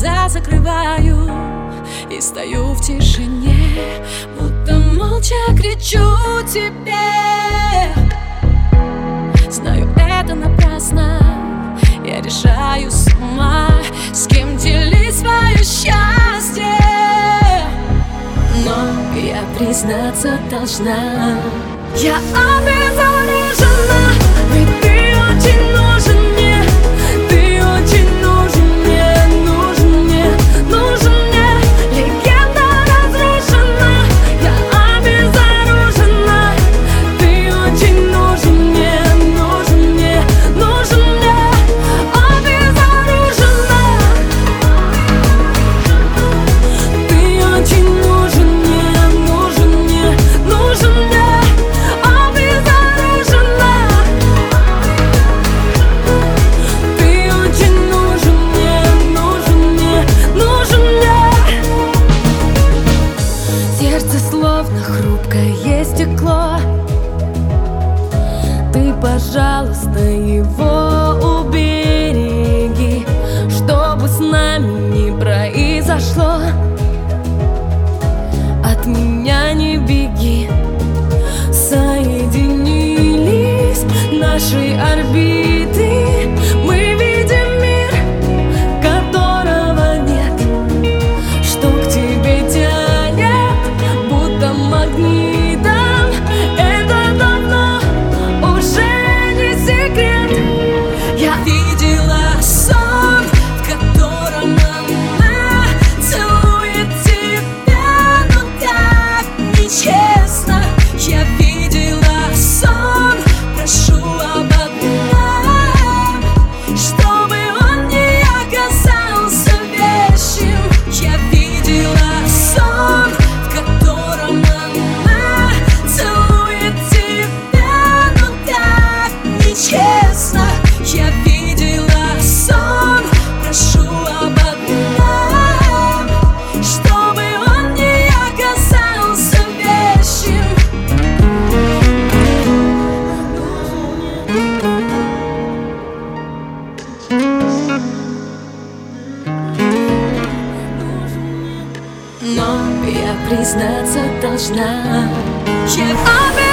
глаза закрываю и стою в тишине, будто молча кричу тебе. Знаю, это напрасно, я решаю сама, с кем делить свое счастье. Но я признаться должна, я обезоружена, ведь ты очень нужен мне. Ты очень нужен мне, нужен мне, нужен мне. Легенда разрушена, я обезоружена. Ты очень нужен мне, нужен мне, нужен мне. Обезоружена. Ты очень нужен мне, нужен мне, нужен мне. Словно хрупкое стекло, ты, пожалуйста, его убереги, чтобы с нами не произошло. От меня не беги, соединились наши орбиты, мы видим мир, которого нет, что к тебе тянет магнитом. Это давно уже не секрет. Я видела сон, в котором она целует тебя, но так нечестно. Я видела сон, прошу об одном, чтобы он не оказался вещим. Я видела сон, в котором честно, я видела сон, прошу об одном, чтобы он не оказался вещим. Но я признаться должна, я